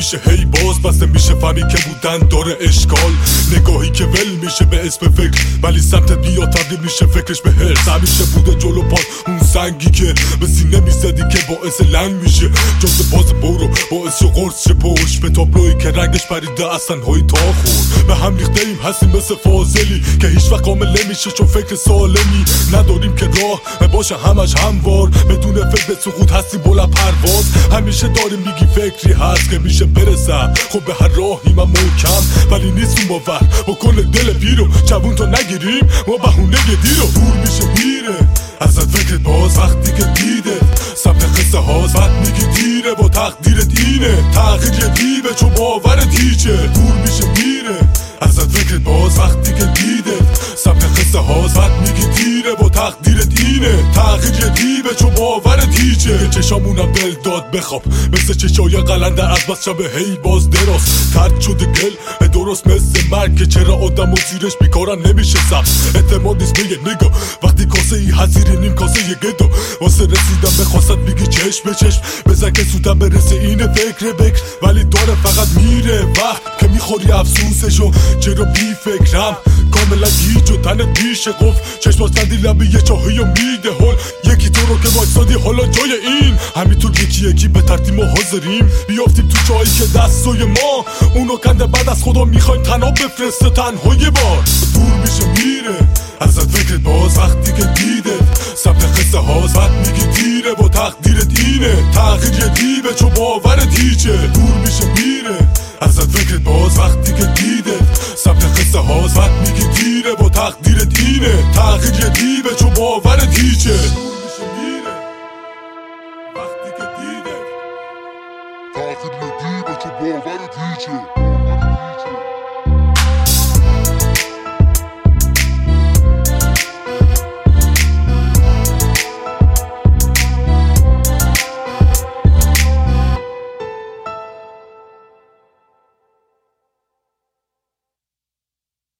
میشه هی باز بس نمیشه فهمی که بودن داره اشکال. نگاهی که ول میشه به اسم فکر ولی سمتت بیا تبدیل میشه فکرش به هرس. همیشه بوده جلو پا اون سنگی که به سینه میزدی که باعث لنگ میشه. جز باز برو باعث شو قرص شه پشت به تابلوی که رنگش پریده از تنهایی تا خورد. به هم ریخته ایم هستیم مثل فاضلی که هیچ وقت کامل نمیشه چون فکر سالمی نداریم که راه باشه همش هموار. بدون فکر به سقوط هستیم بلند پرواز. همیشه داریم میگی فکری هست که میشه برسم. خب به هر راهی من محکم ولی نیستون باور با کل دل پیرو جوون تو نگیریم ما بهونه دیرو. دور میشه میره ازت فکرت باز وقتی که دیده سبت قصه هاست بعد میگی دیره با تقدیرت اینه. تغییر یه دیوه چون باورت هیچه. دور میشه میره ازت فکرت باز وقتی که دیده سبت قصه هاست بعد میگی دیره با تقدیرت اینه. تغییر یه دیوه چون باورت هیچه. چشامونم دل داد بخواب مثل چشای قلنده از بس شب هی باز دراز ترد شده گل درست مثل مرگ که چرا آدم و زیرش بیکارن نمیشه سبز. اعتماد نیست میگه نگاه وقتی کاسه ای حزیری نیم کاسه یه گدا واسه رسیدم به خواستت میگی چشم به چشم بزن که سودم برسه اینه فکر بکر ولی داره فقط میره وقت که میخوری افسوسشو چرا بی فکرم کاملا گیج و تنت میشه قفل چشماش تندی لبی یه چاهی و میده هل یکی تو رو که وایسادی حالا جای این همینطور یکی یکی به ترتیب ما حاضریم بیافتیم تو جایی که دستای ما اونو کنده بعد از خدا میخوایم تنها بفرسته تنها یه بار. دور میشه میره ازت فکرت باز وقتی که دیده سبت قصه هاست بعد میگی دیره با تقدیرت اینه. تغییر یه دیوه چون باورت هیچه. دور میشه میره ازت فکرت باز وقتی که دیده سبت قصه هاست بعد میگی دیره با تقدیرت اینه. تغییر یه دیوه چون باورت هیچه. دور میشه میره وقتی که دیده تغییر یه دیوه چون باورت هیچه.